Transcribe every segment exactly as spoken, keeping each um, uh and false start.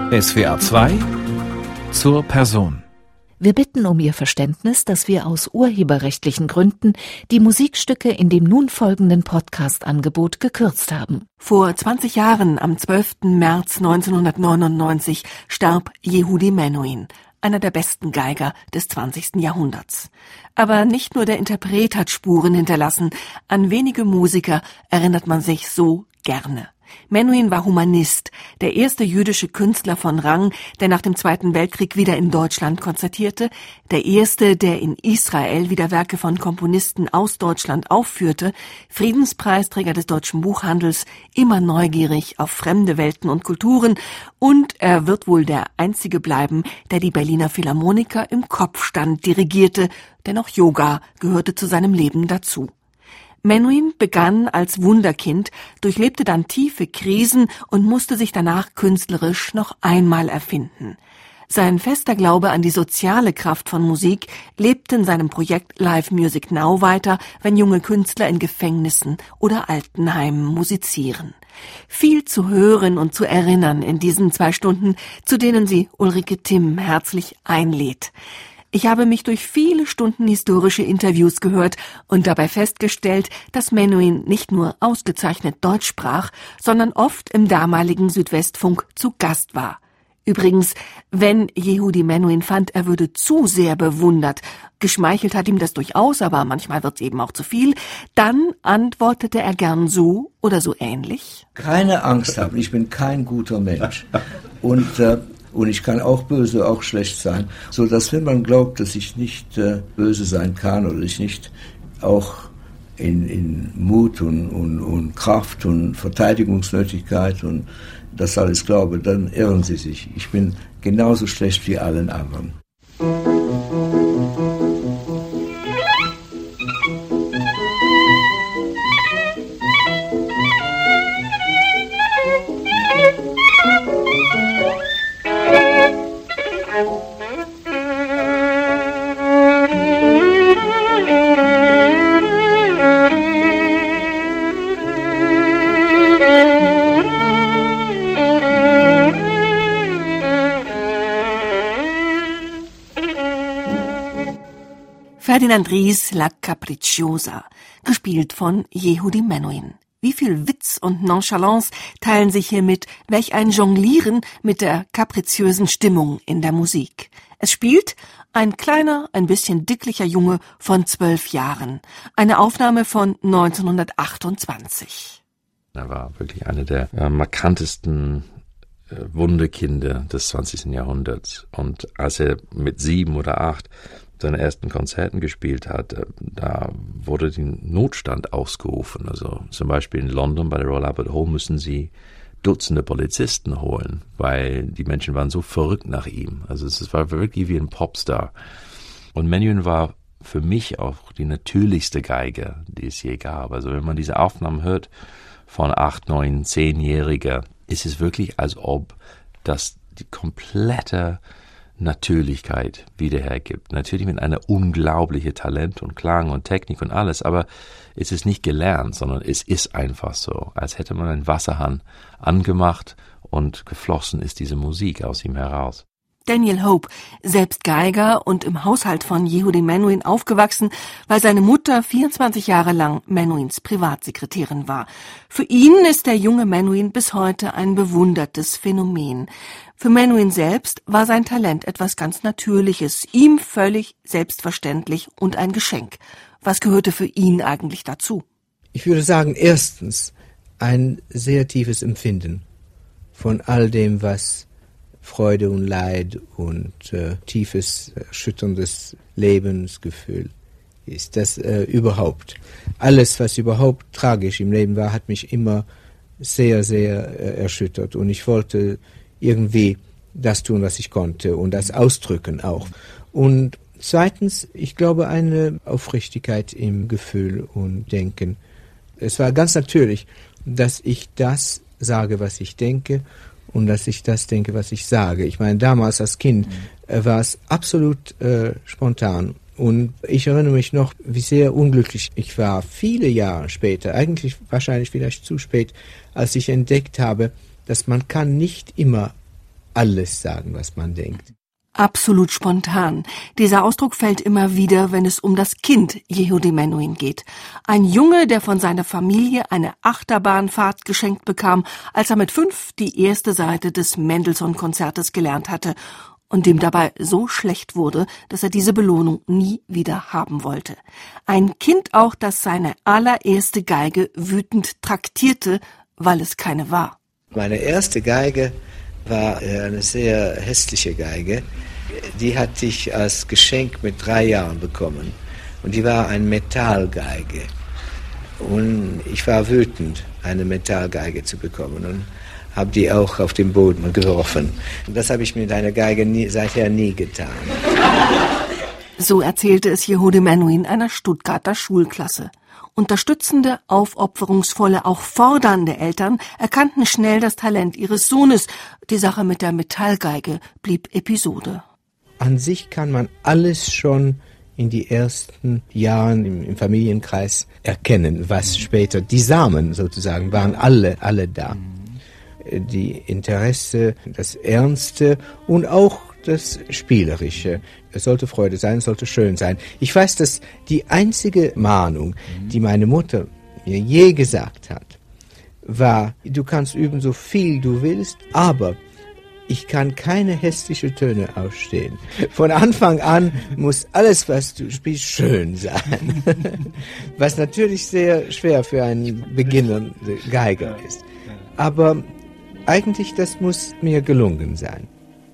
S W R zwei zur Person. Wir bitten um Ihr Verständnis, dass wir aus urheberrechtlichen Gründen die Musikstücke in dem nun folgenden Podcast-Angebot gekürzt haben. Vor zwanzig Jahren, am zwölften März neunzehnhundertneunundneunzig, starb Yehudi Menuhin, einer der besten Geiger des zwanzigsten Jahrhunderts. Aber nicht nur der Interpret hat Spuren hinterlassen, an wenige Musiker erinnert man sich so gerne. Menuhin war Humanist, der erste jüdische Künstler von Rang, der nach dem Zweiten Weltkrieg wieder in Deutschland konzertierte, der erste, der in Israel wieder Werke von Komponisten aus Deutschland aufführte, Friedenspreisträger des deutschen Buchhandels, immer neugierig auf fremde Welten und Kulturen, und er wird wohl der einzige bleiben, der die Berliner Philharmoniker im Kopfstand dirigierte, denn auch Yoga gehörte zu seinem Leben dazu. Menuhin begann als Wunderkind, durchlebte dann tiefe Krisen und musste sich danach künstlerisch noch einmal erfinden. Sein fester Glaube an die soziale Kraft von Musik lebte in seinem Projekt Live Music Now weiter, wenn junge Künstler in Gefängnissen oder Altenheimen musizieren. Viel zu hören und zu erinnern in diesen zwei Stunden, zu denen sie Ulrike Timm herzlich einlädt. Ich habe mich durch viele Stunden historische Interviews gehört und dabei festgestellt, dass Menuhin nicht nur ausgezeichnet Deutsch sprach, sondern oft im damaligen Südwestfunk zu Gast war. Übrigens, wenn Yehudi Menuhin fand, er würde zu sehr bewundert, geschmeichelt hat ihm das durchaus, aber manchmal wird's eben auch zu viel, dann antwortete er gern so oder so ähnlich. Keine Angst haben, ich bin kein guter Mensch. Und äh, Und ich kann auch böse, auch schlecht sein. So dass, wenn man glaubt, dass ich nicht äh, böse sein kann oder ich nicht auch in, in Mut und, und, und Kraft und Verteidigungsnötigkeit und das alles glaube, dann irren Sie sich. Ich bin genauso schlecht wie allen anderen. Ferdinand Ries La Capricciosa, gespielt von Yehudi Menuhin. Wie viel Witz und Nonchalance teilen sich hier mit, welch ein Jonglieren mit der kapriziösen Stimmung in der Musik. Es spielt ein kleiner, ein bisschen dicklicher Junge von zwölf Jahren. Eine Aufnahme von neunzehnhundertachtundzwanzig. Er war wirklich einer der äh, markantesten äh, Wunderkinder des zwanzigsten Jahrhunderts. Und als er mit sieben oder acht seine ersten Konzerten gespielt hat, da wurde der Notstand ausgerufen. Also zum Beispiel in London bei der Royal Albert Hall müssen sie Dutzende Polizisten holen, weil die Menschen waren so verrückt nach ihm. Also es war wirklich wie ein Popstar. Und Menuhin war für mich auch die natürlichste Geige, die es je gab. Also wenn man diese Aufnahmen hört von acht, neun, zehnjähriger, ist es wirklich, als ob das die komplette Natürlichkeit wieder hergibt. Natürlich mit einer unglaublichen Talent und Klang und Technik und alles, aber es ist nicht gelernt, sondern es ist einfach so, als hätte man einen Wasserhahn angemacht und geflossen ist diese Musik aus ihm heraus. Daniel Hope, selbst Geiger und im Haushalt von Yehudi Menuhin aufgewachsen, weil seine Mutter vierundzwanzig Jahre lang Menuhins Privatsekretärin war. Für ihn ist der junge Menuhin bis heute ein bewundertes Phänomen. Für Menuhin selbst war sein Talent etwas ganz Natürliches, ihm völlig selbstverständlich und ein Geschenk. Was gehörte für ihn eigentlich dazu? Ich würde sagen, erstens ein sehr tiefes Empfinden von all dem, was Freude und Leid und äh, tiefes, erschütterndes Lebensgefühl ist. Das äh, überhaupt. Alles, was überhaupt tragisch im Leben war, hat mich immer sehr, sehr äh, erschüttert. Und ich wollte irgendwie das tun, was ich konnte und das ausdrücken auch. Und zweitens, ich glaube, eine Aufrichtigkeit im Gefühl und Denken. Es war ganz natürlich, dass ich das sage, was ich denke, und dass ich das denke, was ich sage. Ich meine, damals als Kind äh, war es absolut äh, spontan. Und ich erinnere mich noch, wie sehr unglücklich ich war, viele Jahre später, eigentlich wahrscheinlich vielleicht zu spät, als ich entdeckt habe, dass man kann nicht immer alles sagen, was man denkt. Absolut spontan. Dieser Ausdruck fällt immer wieder, wenn es um das Kind Yehudi Menuhin geht. Ein Junge, der von seiner Familie eine Achterbahnfahrt geschenkt bekam, als er mit fünf die erste Seite des Mendelssohn-Konzertes gelernt hatte und dem dabei so schlecht wurde, dass er diese Belohnung nie wieder haben wollte. Ein Kind auch, das seine allererste Geige wütend traktierte, weil es keine war. Meine erste Geige war eine sehr hässliche Geige. Die hatte ich als Geschenk mit drei Jahren bekommen. Und die war eine Metallgeige. Und ich war wütend, eine Metallgeige zu bekommen. Und habe die auch auf den Boden geworfen. Und das habe ich mit einer Geige nie, seither nie getan. So erzählte es Yehudi Menuhin einer Stuttgarter Schulklasse. Unterstützende, aufopferungsvolle, auch fordernde Eltern erkannten schnell das Talent ihres Sohnes. Die Sache mit der Metallgeige blieb Episode. An sich kann man alles schon in die ersten Jahren im, im Familienkreis erkennen, was später, die Samen sozusagen, waren alle, alle da. Die Interesse, das Ernste und auch das Spielerische. Es sollte Freude sein, es sollte schön sein. Ich weiß, dass die einzige Mahnung, die meine Mutter mir je gesagt hat, war, du kannst üben so viel du willst, aber ich kann keine hässlichen Töne ausstehen. Von Anfang an muss alles, was du spielst, schön sein. Was natürlich sehr schwer für einen beginnenden Geiger ist. Aber eigentlich, das muss mir gelungen sein.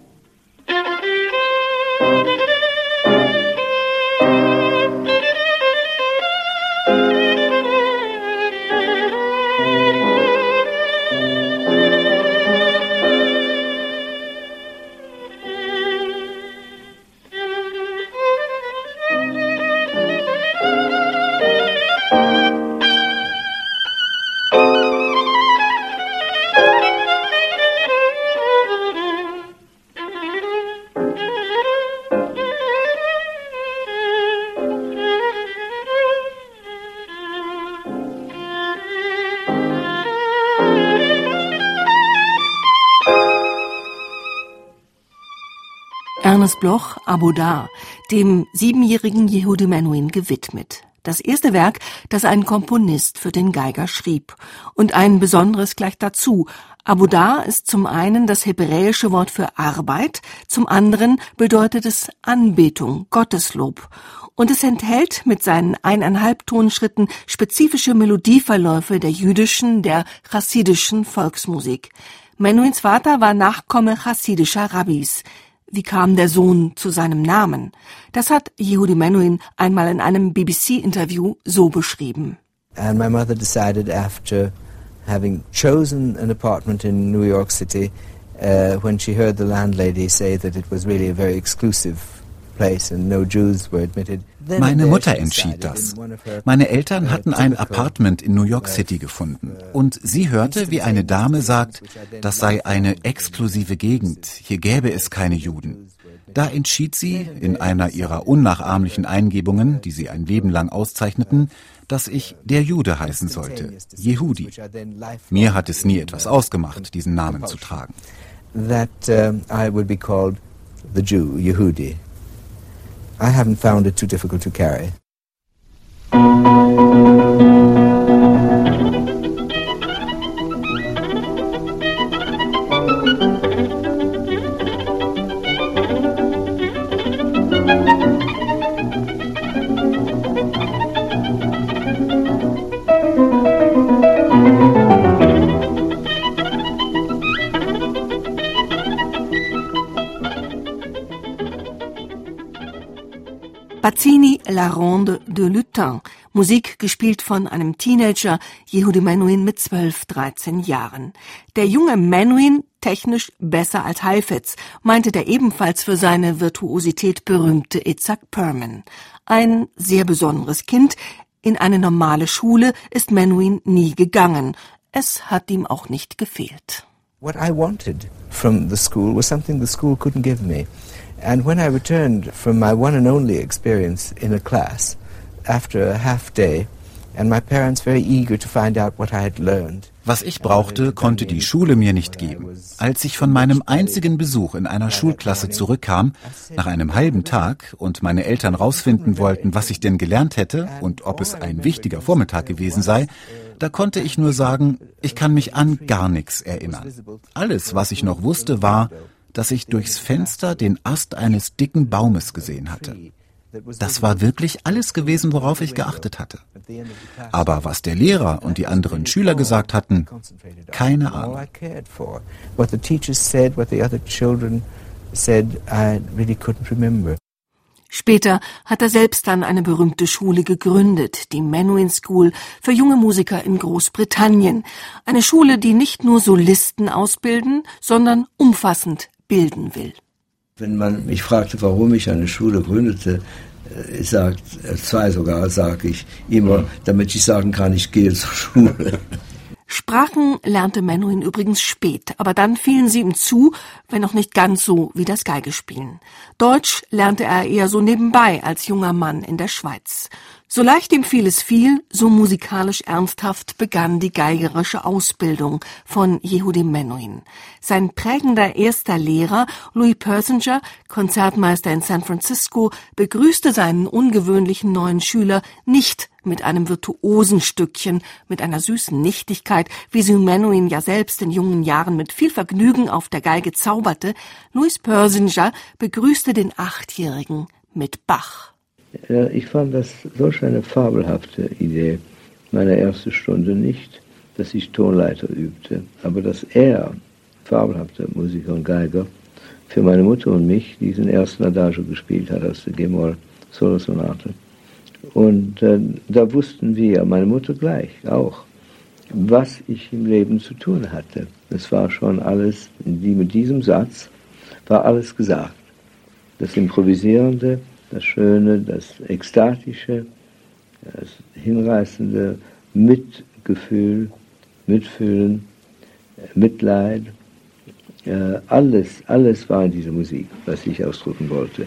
Ernest Bloch, Aboudar, dem siebenjährigen Yehudi Menuhin gewidmet. Das erste Werk, das ein Komponist für den Geiger schrieb. Und ein besonderes gleich dazu. Aboudar ist zum einen das hebräische Wort für Arbeit, zum anderen bedeutet es Anbetung, Gotteslob. Und es enthält mit seinen eineinhalb Tonschritten spezifische Melodieverläufe der jüdischen, der chassidischen Volksmusik. Menuhins Vater war Nachkomme chassidischer Rabbis. Wie kam der Sohn zu seinem Namen? Das hat Yehudi Menuhin einmal in einem B B C-Interview so beschrieben. And my mother decided after having chosen an apartment in New York City, uh, when she heard the landlady say that it was really a very exclusive place and no Jews were admitted. Meine Mutter entschied das. Meine Eltern hatten ein Apartment in New York City gefunden. Und sie hörte, wie eine Dame sagt, das sei eine exklusive Gegend, hier gäbe es keine Juden. Da entschied sie, in einer ihrer unnachahmlichen Eingebungen, die sie ein Leben lang auszeichneten, dass ich der Jude heißen sollte, Yehudi. Mir hat es nie etwas ausgemacht, diesen Namen zu tragen. That uh, I would be called the Jew, Yehudi. I haven't found it too difficult to carry. Bazzini, La Ronde de Lutin, Musik gespielt von einem Teenager, Yehudi Menuhin mit zwölf, dreizehn Jahren. Der junge Menuhin, technisch besser als Heifetz, meinte der ebenfalls für seine Virtuosität berühmte Itzhak Perlman. Ein sehr besonderes Kind, in eine normale Schule ist Menuhin nie gegangen. Es hat ihm auch nicht gefehlt. What I wanted from the school was something the school couldn't give me. And when I returned from my one and only experience in a class, after a half day, and my parents very eager to find out what I had learned, Was ich brauchte, konnte die Schule mir nicht geben. Als ich von meinem einzigen Besuch in einer Schulklasse zurückkam, nach einem halben Tag, und meine Eltern rausfinden wollten, was ich denn gelernt hätte und ob es ein wichtiger Vormittag gewesen sei, da konnte ich nur sagen, ich kann mich an gar nichts erinnern. Alles, was ich noch wusste, war, dass ich durchs Fenster den Ast eines dicken Baumes gesehen hatte. Das war wirklich alles gewesen, worauf ich geachtet hatte. Aber was der Lehrer und die anderen Schüler gesagt hatten, keine Ahnung. Später hat er selbst dann eine berühmte Schule gegründet, die Menuhin School für junge Musiker in Großbritannien. Eine Schule, die nicht nur Solisten ausbilden, sondern umfassend bilden will. Wenn man mich fragte, warum ich eine Schule gründete, ich sag, zwei sogar, sage ich immer, damit ich sagen kann, ich gehe zur Schule. Sprachen lernte Menuhin übrigens spät, aber dann fielen sie ihm zu, wenn auch nicht ganz so wie das Geigespielen. Deutsch lernte er eher so nebenbei als junger Mann in der Schweiz. So leicht ihm vieles fiel, so musikalisch ernsthaft begann die geigerische Ausbildung von Yehudi Menuhin. Sein prägender erster Lehrer, Louis Persinger, Konzertmeister in San Francisco, begrüßte seinen ungewöhnlichen neuen Schüler nicht mit einem virtuosen Stückchen, mit einer süßen Nichtigkeit, wie sie Menuhin ja selbst in jungen Jahren mit viel Vergnügen auf der Geige zauberte. Louis Persinger begrüßte den Achtjährigen mit Bach. Ich fand das solch eine fabelhafte Idee, meine erste Stunde nicht, dass ich Tonleiter übte, aber dass er, fabelhafter Musiker und Geiger, für meine Mutter und mich diesen ersten Adagio gespielt hat aus der G-Moll-Solosonate. Und äh, da wussten wir, meine Mutter gleich auch, was ich im Leben zu tun hatte. Es war schon alles, die mit diesem Satz war alles gesagt. Das Improvisierende, das Schöne, das Ekstatische, das Hinreißende, Mitgefühl, Mitfühlen, Mitleid, äh, alles, alles war in dieser Musik, was ich ausdrücken wollte.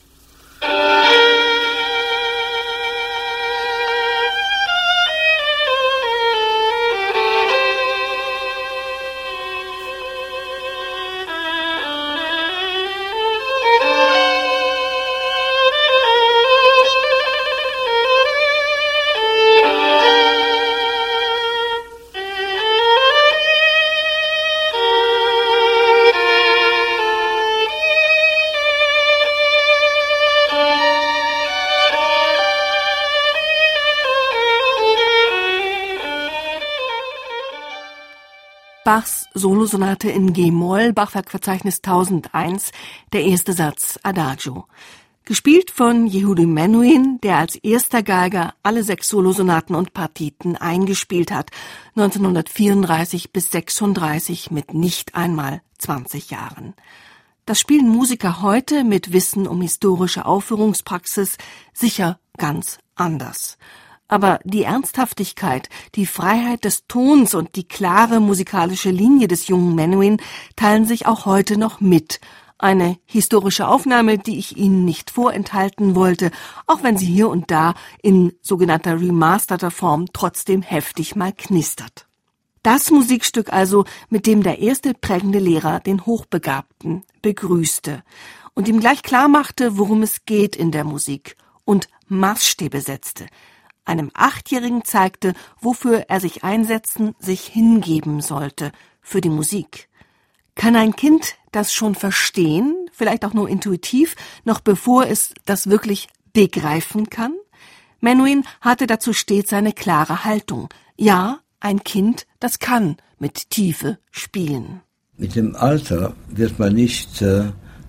Bachs Solosonate in G-Moll, Bachwerkverzeichnis tausendeins, der erste Satz Adagio. Gespielt von Yehudi Menuhin, der als erster Geiger alle sechs Solosonaten und Partiten eingespielt hat, neunzehnhundertvierunddreißig bis sechsunddreißig mit nicht einmal zwanzig Jahren. Das spielen Musiker heute mit Wissen um historische Aufführungspraxis sicher ganz anders. Aber die Ernsthaftigkeit, die Freiheit des Tons und die klare musikalische Linie des jungen Menuhin teilen sich auch heute noch mit. Eine historische Aufnahme, die ich Ihnen nicht vorenthalten wollte, auch wenn sie hier und da in sogenannter remasterter Form trotzdem heftig mal knistert. Das Musikstück also, mit dem der erste prägende Lehrer den Hochbegabten begrüßte und ihm gleich klar machte, worum es geht in der Musik und Maßstäbe setzte. Einem Achtjährigen zeigte, wofür er sich einsetzen, sich hingeben sollte, für die Musik. Kann ein Kind das schon verstehen, vielleicht auch nur intuitiv, noch bevor es das wirklich begreifen kann? Menuhin hatte dazu stets eine klare Haltung. Ja, ein Kind, das kann mit Tiefe spielen. Mit dem Alter wird man nicht äh,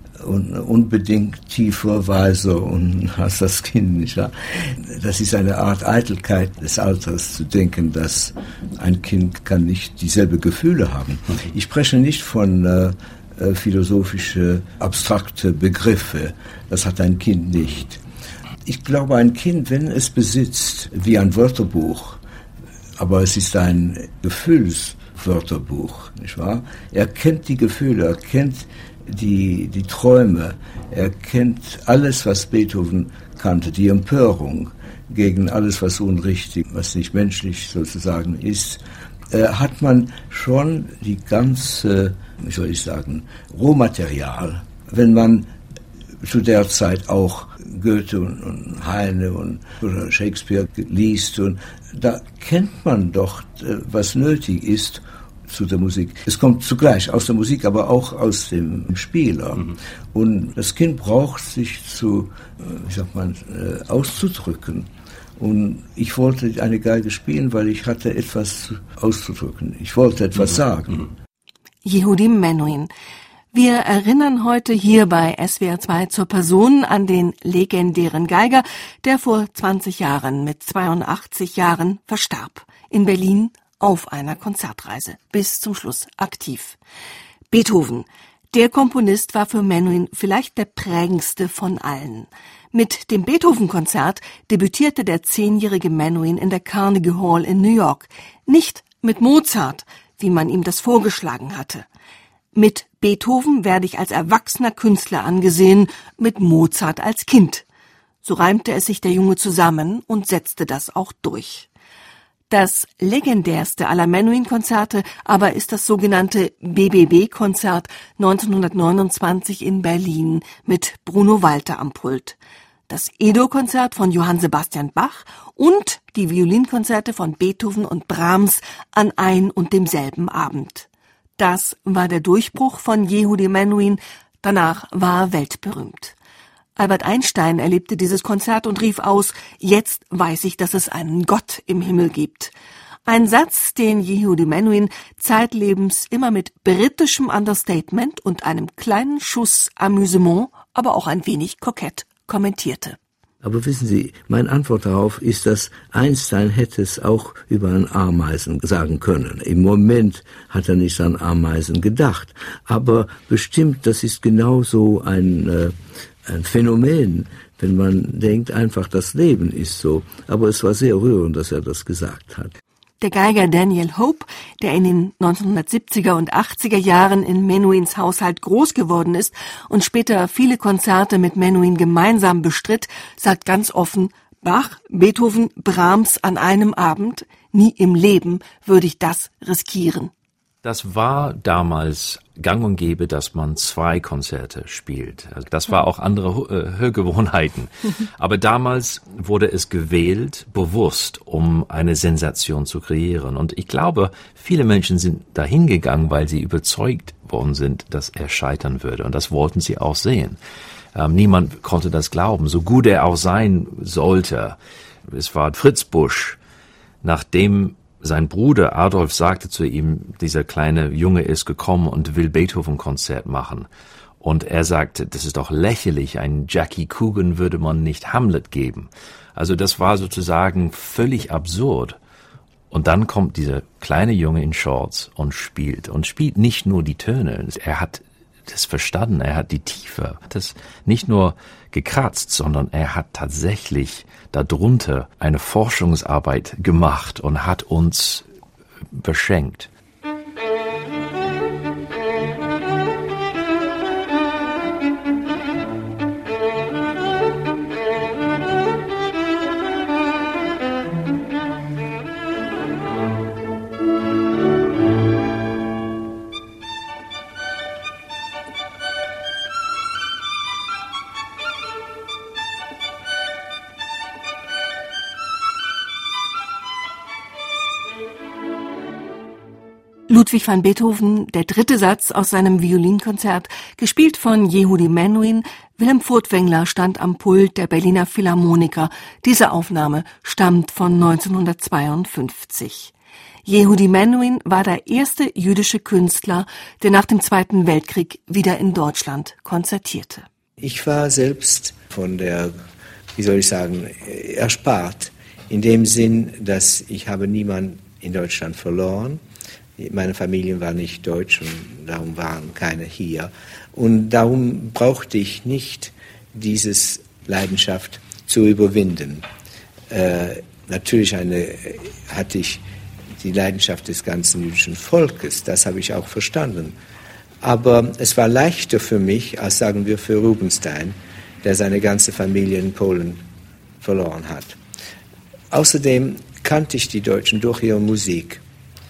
unbedingt tiefer, weiser und als das Kind, nicht wahr? Das ist eine Art Eitelkeit des Alters, zu denken, dass ein Kind kann nicht dieselbe Gefühle haben. Ich spreche nicht von äh, philosophische, abstrakte Begriffe. Das hat ein Kind nicht. Ich glaube, ein Kind, wenn es besitzt, wie ein Wörterbuch, aber es ist ein Gefühlswörterbuch, nicht wahr? Er kennt die Gefühle, er kennt die, die Träume, er kennt alles, was Beethoven kannte, die Empörung gegen alles, was unrichtig, was nicht menschlich sozusagen ist. äh, hat man schon die ganze, wie soll ich sagen, Rohmaterial, wenn man zu der Zeit auch Goethe und, und Heine und oder Shakespeare liest, und da kennt man doch, was nötig ist zu der Musik. Es kommt zugleich aus der Musik, aber auch aus dem Spieler. Mhm. Und das Kind braucht sich zu, wie sagt man, auszudrücken. Und ich wollte eine Geige spielen, weil ich hatte etwas auszudrücken. Ich wollte etwas mhm. sagen. Yehudi Menuhin. Wir erinnern heute hier bei S W R zwei zur Person an den legendären Geiger, der vor zwanzig Jahren mit zweiundachtzig Jahren verstarb. In Berlin auf einer Konzertreise. Bis zum Schluss aktiv. Beethoven. Der Komponist war für Menuhin vielleicht der prägendste von allen. Mit dem Beethoven-Konzert debütierte der zehnjährige Menuhin in der Carnegie Hall in New York. Nicht mit Mozart, wie man ihm das vorgeschlagen hatte. Mit Beethoven werde ich als erwachsener Künstler angesehen, mit Mozart als Kind. So reimte es sich der Junge zusammen und setzte das auch durch. Das legendärste aller Menuhin-Konzerte aber ist das sogenannte B B B-Konzert neunzehnhundertneunundzwanzig in Berlin mit Bruno Walter am Pult. Das Edo-Konzert von Johann Sebastian Bach und die Violinkonzerte von Beethoven und Brahms an ein und demselben Abend. Das war der Durchbruch von Yehudi Menuhin, danach war er weltberühmt. Albert Einstein erlebte dieses Konzert und rief aus: Jetzt weiß ich, dass es einen Gott im Himmel gibt. Ein Satz, den Yehudi Menuhin zeitlebens immer mit britischem Understatement und einem kleinen Schuss Amüsement, aber auch ein wenig kokett kommentierte. Aber wissen Sie, meine Antwort darauf ist, dass Einstein hätte es auch über einen Ameisen sagen können. Im Moment hat er nicht an Ameisen gedacht. Aber bestimmt, das ist genauso ein, äh, ein Phänomen, wenn man denkt einfach, das Leben ist so. Aber es war sehr rührend, dass er das gesagt hat. Der Geiger Daniel Hope, der in den neunzehnhundertsiebziger und achtziger Jahren in Menuhins Haushalt groß geworden ist und später viele Konzerte mit Menuhin gemeinsam bestritt, sagt ganz offen: Bach, Beethoven, Brahms an einem Abend, nie im Leben würde ich das riskieren. Das war damals gang und gäbe, dass man zwei Konzerte spielt. Also das war auch andere Hörgewohnheiten. Aber damals wurde es gewählt, bewusst, um eine Sensation zu kreieren. Und ich glaube, viele Menschen sind dahin gegangen, weil sie überzeugt worden sind, dass er scheitern würde. Und das wollten sie auch sehen. Ähm, niemand konnte das glauben, so gut er auch sein sollte. Es war Fritz Busch, nachdem sein Bruder Adolf sagte zu ihm, dieser kleine Junge ist gekommen und will Beethoven-Konzert machen. Und er sagte, das ist doch lächerlich, ein Jackie Coogan würde man nicht Hamlet geben. Also das war sozusagen völlig absurd. Und dann kommt dieser kleine Junge in Shorts und spielt. Und spielt nicht nur die Töne, er hat das verstanden, er hat die Tiefe. Er hat das nicht nur gekratzt, sondern er hat tatsächlich darunter eine Forschungsarbeit gemacht und hat uns beschenkt. Ludwig van Beethoven, der dritte Satz aus seinem Violinkonzert, gespielt von Yehudi Menuhin. Wilhelm Furtwängler stand am Pult der Berliner Philharmoniker. Diese Aufnahme stammt von neunzehnhundertzweiundfünfzig. Yehudi Menuhin war der erste jüdische Künstler, der nach dem Zweiten Weltkrieg wieder in Deutschland konzertierte. Ich war selbst von der, wie soll ich sagen, erspart. In dem Sinn, dass ich habe niemanden in Deutschland verloren. Meine Familie war nicht deutsch und darum waren keine hier. Und darum brauchte ich nicht diese Leidenschaft zu überwinden. Äh, natürlich eine, hatte ich die Leidenschaft des ganzen jüdischen Volkes, das habe ich auch verstanden. Aber es war leichter für mich, als sagen wir für Rubinstein, der seine ganze Familie in Polen verloren hat. Außerdem kannte ich die Deutschen durch ihre Musik.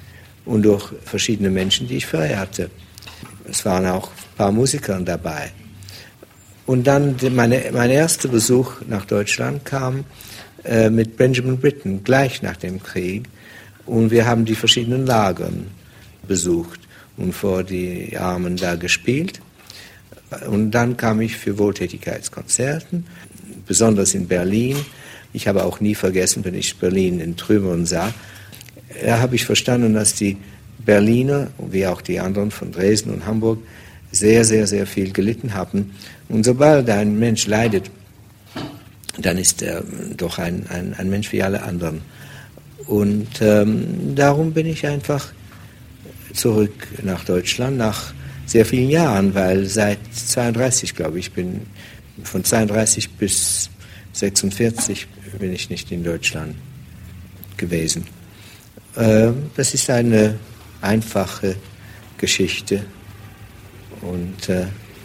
und durch verschiedene Menschen, die ich verehrte. Es waren auch ein paar Musiker dabei. Und dann meine, mein erster Besuch nach Deutschland kam äh, mit Benjamin Britten, gleich nach dem Krieg. Und wir haben die verschiedenen Lagern besucht und vor die Armen da gespielt. Und dann kam ich für Wohltätigkeitskonzerten, besonders in Berlin. Ich habe auch nie vergessen, wenn ich Berlin in Trümmern sah, da habe ich verstanden, dass die Berliner, wie auch die anderen von Dresden und Hamburg, sehr, sehr, sehr viel gelitten haben. Und sobald ein Mensch leidet, dann ist er doch ein, ein, ein Mensch wie alle anderen. Und ähm, darum bin ich einfach zurück nach Deutschland, nach sehr vielen Jahren, weil seit zweiunddreißig, glaube ich, bin von zweiunddreißig bis sechsundvierzig bin ich nicht in Deutschland gewesen. Äh, das ist eine einfache Geschichte und äh,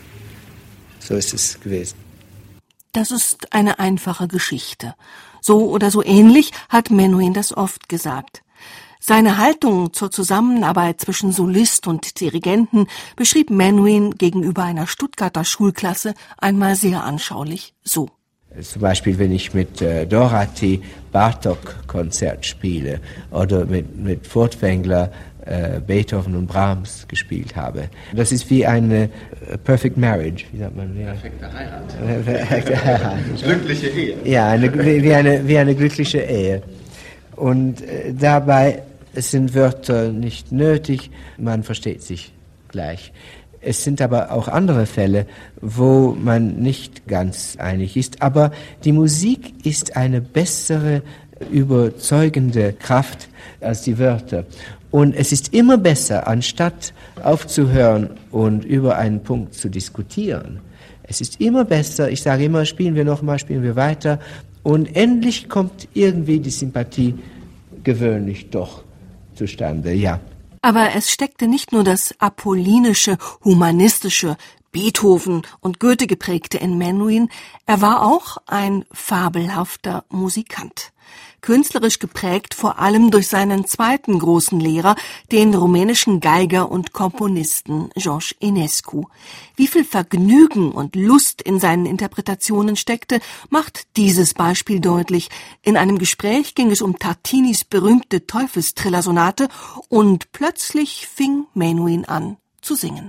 so ist es gewesen. Das ist eine einfache Geschichte. So oder so ähnlich hat Menuhin das oft gesagt. Seine Haltung zur Zusammenarbeit zwischen Solist und Dirigenten beschrieb Menuhin gegenüber einer Stuttgarter Schulklasse einmal sehr anschaulich so. Zum Beispiel, wenn ich mit äh, Dorothy Bartók-Konzert spiele oder mit, mit Furtwängler äh, Beethoven und Brahms gespielt habe. Das ist wie eine äh, Perfect Marriage, wie sagt man? Ja. Perfekte Heirat. Perfekte Heirat. Glückliche Ehe. Ja, eine, wie, eine, wie eine glückliche Ehe. Und äh, dabei sind Wörter nicht nötig, man versteht sich gleich. Es sind aber auch andere Fälle, wo man nicht ganz einig ist. Aber die Musik ist eine bessere, überzeugende Kraft als die Wörter. Und es ist immer besser, anstatt aufzuhören und über einen Punkt zu diskutieren. Es ist immer besser, ich sage immer, spielen wir nochmal, spielen wir weiter. Und endlich kommt irgendwie die Sympathie gewöhnlich doch zustande, ja. Aber es steckte nicht nur das apollinische, humanistische, Beethoven und Goethe geprägte in Menuhin, er war auch ein fabelhafter Musikant. Künstlerisch geprägt vor allem durch seinen zweiten großen Lehrer, den rumänischen Geiger und Komponisten George Enescu. Wie viel Vergnügen und Lust in seinen Interpretationen steckte, macht dieses Beispiel deutlich. In einem Gespräch ging es um Tartinis berühmte Teufelstrillersonate und plötzlich fing Menuhin an zu singen.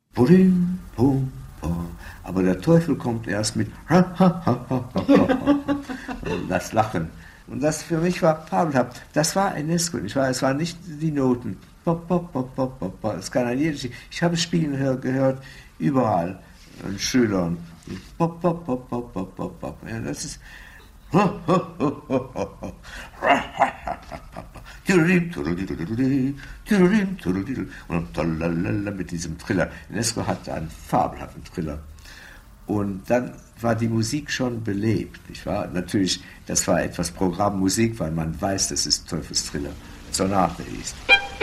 Aber der Teufel kommt erst mit das Lachen. Und das für mich war fabelhaft. Das war Enescu. Ich war, es waren nicht die Noten. Das kann ein jeder. Ich habe es spielen gehört überall an Schülern. Ja, das ist und mit diesem Triller. Enescu hatte einen fabelhaften Triller. Und dann war die Musik schon belebt. Ich war natürlich, das war etwas Programmmusik, weil man weiß, dass es Teufelstriller Sonate ist.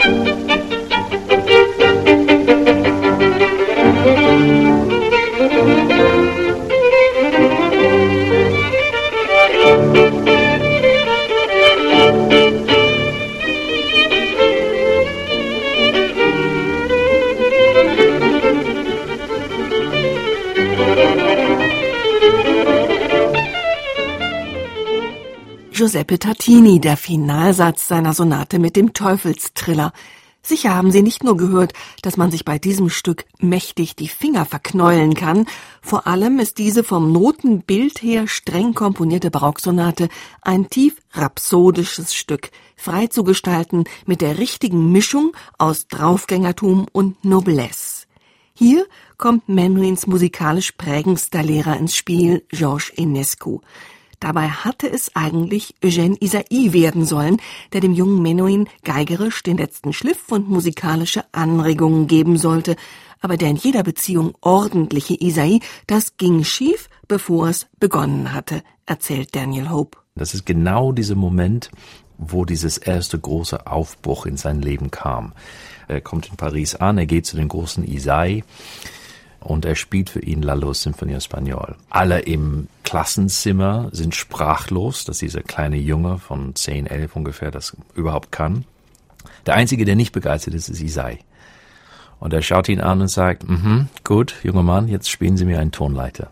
Giuseppe Tartini, der Finalsatz seiner Sonate mit dem Teufelstriller. Sicher haben Sie nicht nur gehört, dass man sich bei diesem Stück mächtig die Finger verknäulen kann. Vor allem ist diese vom Notenbild her streng komponierte Barocksonate ein tief rhapsodisches Stück, frei zu gestalten mit der richtigen Mischung aus Draufgängertum und Noblesse. Hier kommt Menuhins musikalisch prägendster Lehrer ins Spiel, George Enescu. Dabei hatte es eigentlich Eugène Ysaÿe werden sollen, der dem jungen Menuhin geigerisch den letzten Schliff und musikalische Anregungen geben sollte. Aber der in jeder Beziehung ordentliche Ysaÿe, das ging schief, bevor es begonnen hatte, erzählt Daniel Hope. Das ist genau dieser Moment, wo dieses erste große Aufbruch in sein Leben kam. Er kommt in Paris an, er geht zu den großen Ysaÿe. Und er spielt für ihn Lalo Sinfonia Español. Alle im Klassenzimmer sind sprachlos, dass dieser kleine Junge von zehn, elf ungefähr das überhaupt kann. Der Einzige, der nicht begeistert ist, ist Isai. Und er schaut ihn an und sagt, mhm, gut, junger Mann, jetzt spielen Sie mir einen Tonleiter.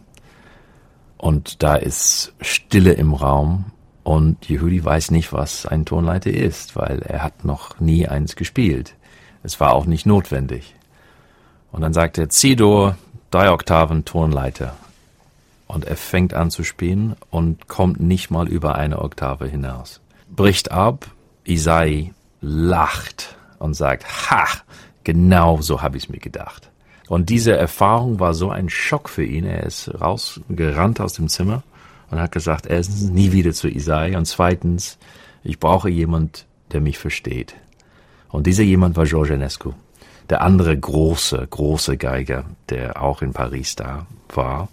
Und da ist Stille im Raum und Yehudi weiß nicht, was ein Tonleiter ist, weil er hat noch nie eins gespielt. Es war auch nicht notwendig. Und dann sagt er, C-Dur, drei Oktaven Tonleiter. Und er fängt an zu spielen und kommt nicht mal über eine Oktave hinaus. Bricht ab, Isai lacht und sagt, ha, genau so habe ich es mir gedacht. Und diese Erfahrung war so ein Schock für ihn. Er ist rausgerannt aus dem Zimmer und hat gesagt, erstens, nie wieder zu Isai und zweitens, ich brauche jemand, der mich versteht. Und dieser jemand war George Enescu, der andere große, große Geiger, der auch in Paris da war.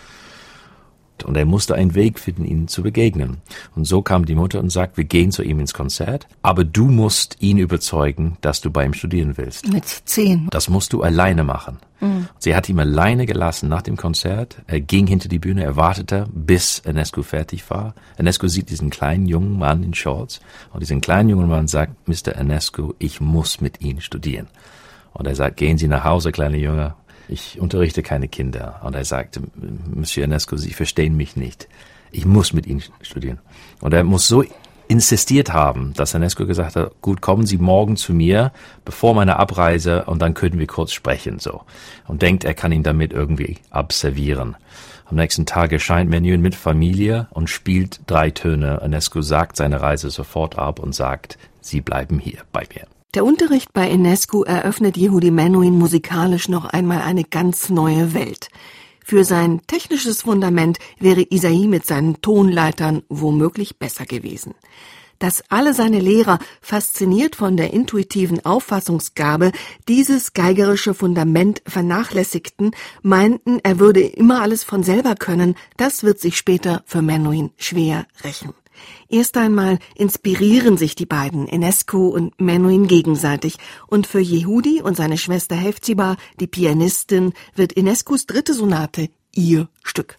Und er musste einen Weg finden, ihnen zu begegnen. Und so kam die Mutter und sagt, wir gehen zu ihm ins Konzert, aber du musst ihn überzeugen, dass du bei ihm studieren willst. Mit zehn. Das musst du alleine machen. Mhm. Sie hat ihn alleine gelassen nach dem Konzert. Er ging hinter die Bühne, er wartete, bis Enescu fertig war. Enescu sieht diesen kleinen jungen Mann in Shorts und diesen kleinen jungen Mann sagt, Mister Enescu, ich muss mit Ihnen studieren. Und er sagt, gehen Sie nach Hause, kleiner Junge. Ich unterrichte keine Kinder. Und er sagte, Monsieur Enescu, Sie verstehen mich nicht. Ich muss mit Ihnen studieren. Und er muss so insistiert haben, dass Enescu gesagt hat, gut, kommen Sie morgen zu mir, bevor meiner Abreise, und dann können wir kurz sprechen, so. Und denkt, er kann ihn damit irgendwie abservieren. Am nächsten Tag erscheint Menuhin mit Familie und spielt drei Töne. Enescu sagt seine Reise sofort ab und sagt, Sie bleiben hier bei mir. Der Unterricht bei Enescu eröffnet Yehudi Menuhin musikalisch noch einmal eine ganz neue Welt. Für sein technisches Fundament wäre Isai mit seinen Tonleitern womöglich besser gewesen. Dass alle seine Lehrer, fasziniert von der intuitiven Auffassungsgabe, dieses geigerische Fundament vernachlässigten, meinten, er würde immer alles von selber können, das wird sich später für Menuhin schwer rächen. Erst einmal inspirieren sich die beiden, Enescu und Menuhin, gegenseitig. Und für Yehudi und seine Schwester Hefziba, die Pianistin, wird Enescus dritte Sonate ihr Stück.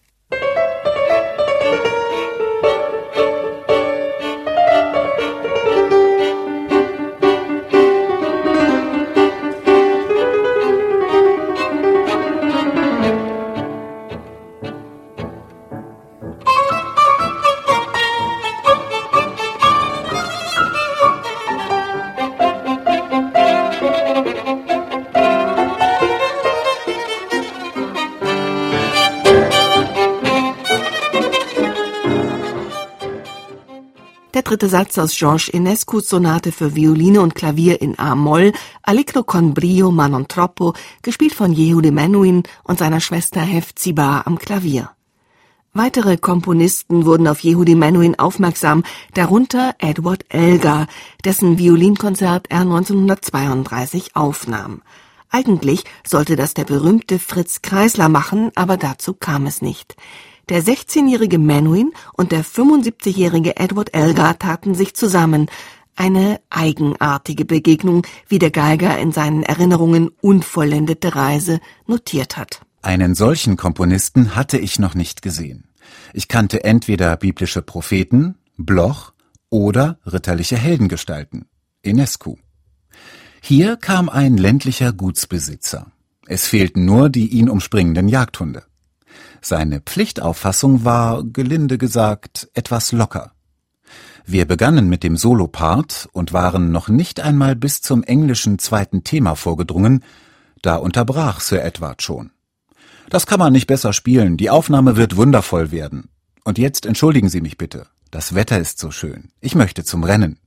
Der dritte Satz aus George Enescus Sonate für Violine und Klavier in A-Moll, Allegro con brio ma non troppo, gespielt von Yehudi Menuhin und seiner Schwester Hefziba am Klavier. Weitere Komponisten wurden auf Yehudi Menuhin aufmerksam, darunter Edward Elgar, dessen Violinkonzert er neunzehnhundertzweiunddreißig aufnahm. Eigentlich sollte das der berühmte Fritz Kreisler machen, aber dazu kam es nicht. Der sechzehnjährige Menuhin und der fünfundsiebzigjährige Edward Elgar taten sich zusammen. Eine eigenartige Begegnung, wie der Geiger in seinen Erinnerungen Unvollendete Reise notiert hat. Einen solchen Komponisten hatte ich noch nicht gesehen. Ich kannte entweder biblische Propheten, Bloch oder ritterliche Heldengestalten, Enescu. Hier kam ein ländlicher Gutsbesitzer. Es fehlten nur die ihn umspringenden Jagdhunde. Seine Pflichtauffassung war, gelinde gesagt, etwas locker. Wir begannen mit dem Solopart und waren noch nicht einmal bis zum englischen zweiten Thema vorgedrungen, da unterbrach Sir Edward schon. »Das kann man nicht besser spielen, die Aufnahme wird wundervoll werden. Und jetzt entschuldigen Sie mich bitte, das Wetter ist so schön, ich möchte zum Rennen.«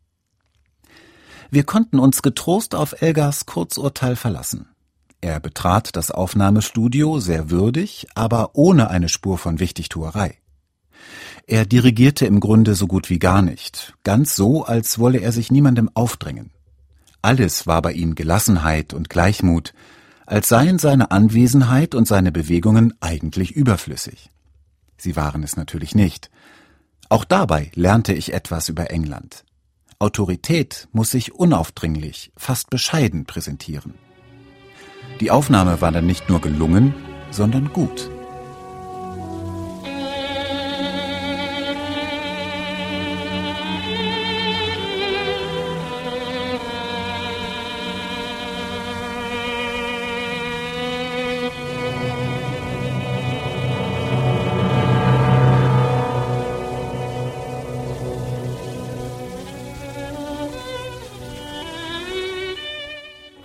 Wir konnten uns getrost auf Elgars Kurzurteil verlassen. Er betrat das Aufnahmestudio sehr würdig, aber ohne eine Spur von Wichtigtuerei. Er dirigierte im Grunde so gut wie gar nicht, ganz so, als wolle er sich niemandem aufdrängen. Alles war bei ihm Gelassenheit und Gleichmut, als seien seine Anwesenheit und seine Bewegungen eigentlich überflüssig. Sie waren es natürlich nicht. Auch dabei lernte ich etwas über England. Autorität muss sich unaufdringlich, fast bescheiden präsentieren. Die Aufnahme war dann nicht nur gelungen, sondern gut.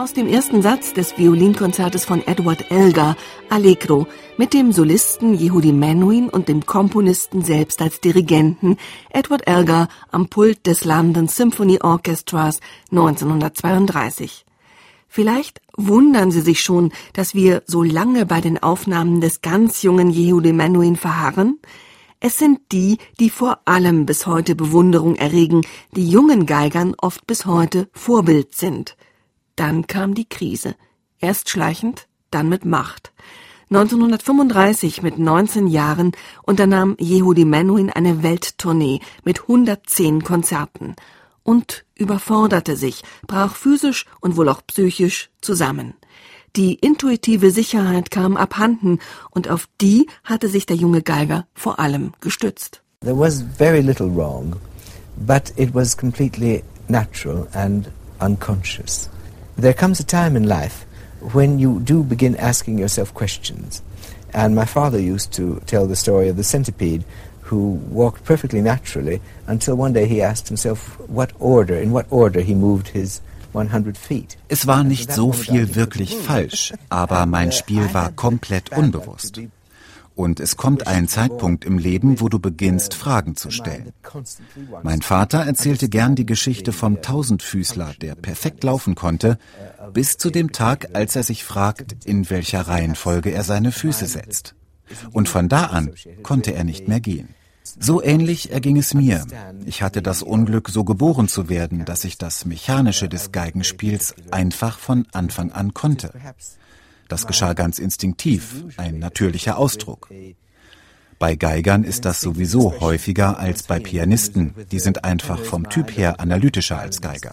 Aus dem ersten Satz des Violinkonzertes von Edward Elgar, Allegro, mit dem Solisten Yehudi Menuhin und dem Komponisten selbst als Dirigenten, Edward Elgar am Pult des London Symphony Orchestras neunzehnhundertzweiunddreißig. Vielleicht wundern Sie sich schon, dass wir so lange bei den Aufnahmen des ganz jungen Yehudi Menuhin verharren. Es sind die, die vor allem bis heute Bewunderung erregen, die jungen Geigern oft bis heute Vorbild sind. Dann kam die Krise. Erst schleichend, dann mit Macht. neunzehnhundertfünfunddreißig, mit neunzehn Jahren, unternahm Yehudi Menuhin eine Welttournee mit hundertzehn Konzerten und überforderte sich, brach physisch und wohl auch psychisch zusammen. Die intuitive Sicherheit kam abhanden und auf die hatte sich der junge Geiger vor allem gestützt. There was very little wrong, but it was completely natural and unconscious. There comes a time in life when you do begin asking yourself questions. And my father used to tell the story of the centipede who walked perfectly naturally until one day he asked himself what order, in what order he moved his hundred feet. Es war nicht so viel wirklich falsch, aber mein Spiel war komplett unbewusst. Und es kommt ein Zeitpunkt im Leben, wo du beginnst, Fragen zu stellen. Mein Vater erzählte gern die Geschichte vom Tausendfüßler, der perfekt laufen konnte, bis zu dem Tag, als er sich fragt, in welcher Reihenfolge er seine Füße setzt. Und von da an konnte er nicht mehr gehen. So ähnlich erging es mir. Ich hatte das Unglück, so geboren zu werden, dass ich das Mechanische des Geigenspiels einfach von Anfang an konnte. Das geschah ganz instinktiv, ein natürlicher Ausdruck. Bei Geigern ist das sowieso häufiger als bei Pianisten. Die sind einfach vom Typ her analytischer als Geiger.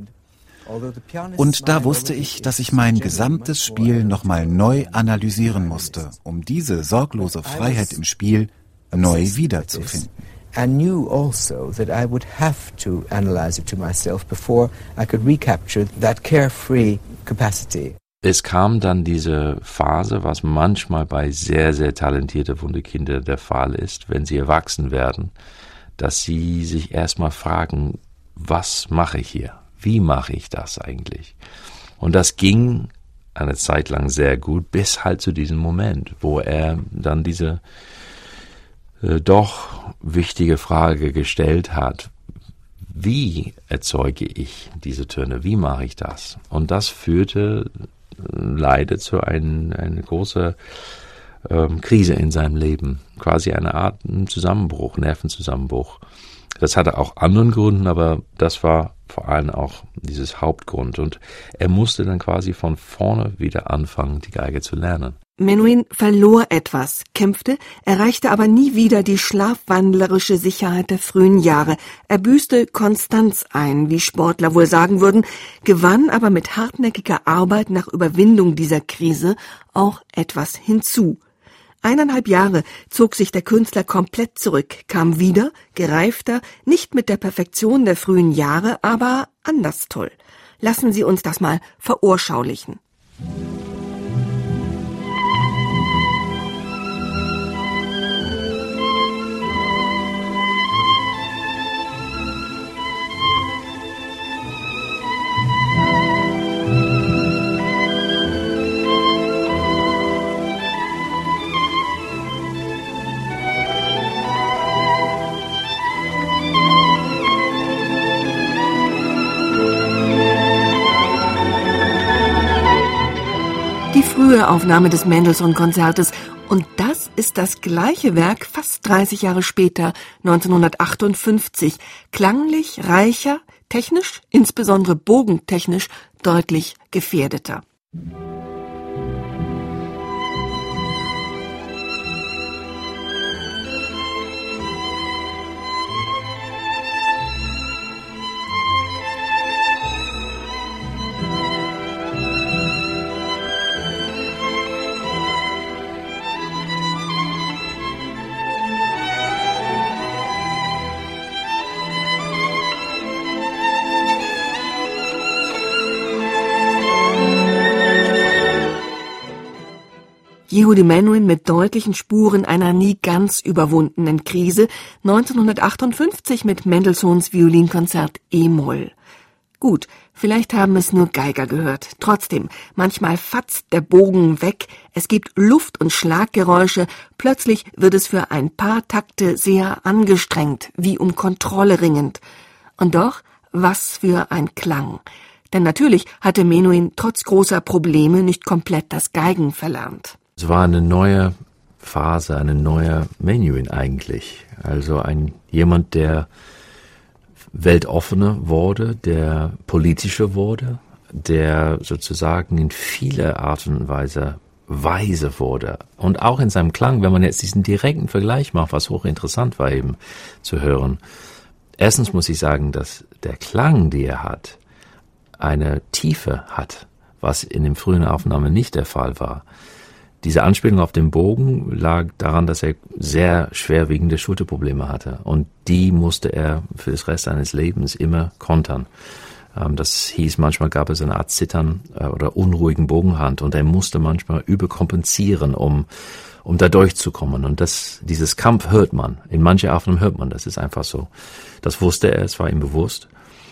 Und da wusste ich, dass ich mein gesamtes Spiel nochmal neu analysieren musste, um diese sorglose Freiheit im Spiel neu wiederzufinden. I knew also that I would have to analyze it to myself before I could recapture that carefree capacity. Es kam dann diese Phase, was manchmal bei sehr, sehr talentierten Wunderkindern der Fall ist, wenn sie erwachsen werden, dass sie sich erstmal fragen, was mache ich hier? Wie mache ich das eigentlich? Und das ging eine Zeit lang sehr gut, bis halt zu diesem Moment, wo er dann diese äh, doch wichtige Frage gestellt hat, wie erzeuge ich diese Töne? Wie mache ich das? Und das führte leider zu ein, eine große ähm, Krise in seinem Leben. Quasi eine Art Zusammenbruch, Nervenzusammenbruch. Das hatte auch anderen Gründen, aber das war vor allem auch dieses Hauptgrund. Und er musste dann quasi von vorne wieder anfangen, die Geige zu lernen. Menuhin verlor etwas, kämpfte, erreichte aber nie wieder die schlafwandlerische Sicherheit der frühen Jahre. Er büßte Konstanz ein, wie Sportler wohl sagen würden, gewann aber mit hartnäckiger Arbeit nach Überwindung dieser Krise auch etwas hinzu. Eineinhalb Jahre zog sich der Künstler komplett zurück, kam wieder, gereifter, nicht mit der Perfektion der frühen Jahre, aber anders toll. Lassen Sie uns das mal veranschaulichen. Frühe Aufnahme des Mendelssohn-Konzertes. Und das ist das gleiche Werk fast dreißig Jahre später, neunzehnhundertachtundfünfzig. Klanglich reicher, technisch, insbesondere bogentechnisch, deutlich gefährdeter. Yehudi Menuhin mit deutlichen Spuren einer nie ganz überwundenen Krise, neunzehnhundertachtundfünfzig mit Mendelssohns Violinkonzert E-Moll. Gut, vielleicht haben es nur Geiger gehört. Trotzdem, manchmal fatzt der Bogen weg, es gibt Luft- und Schlaggeräusche, plötzlich wird es für ein paar Takte sehr angestrengt, wie um Kontrolle ringend. Und doch, was für ein Klang. Denn natürlich hatte Menuhin trotz großer Probleme nicht komplett das Geigen verlernt. Es war eine neue Phase, eine neue Menuhin eigentlich. Also ein jemand, der weltoffener wurde, der politischer wurde, der sozusagen in vieler Art und Weise weise wurde. Und auch in seinem Klang, wenn man jetzt diesen direkten Vergleich macht, was hochinteressant war eben zu hören. Erstens muss ich sagen, dass der Klang, den er hat, eine Tiefe hat, was in den frühen Aufnahmen nicht der Fall war. Diese Anspielung auf den Bogen lag daran, dass er sehr schwerwiegende Schulterprobleme hatte. Und die musste er für das Rest seines Lebens immer kontern. Das hieß, manchmal gab es eine Art Zittern oder unruhigen Bogenhand. Und er musste manchmal überkompensieren, um, um da durchzukommen. Und das, dieses Kampf hört man. In manchen Aufnahmen hört man, das ist einfach so. Das wusste er, es war ihm bewusst.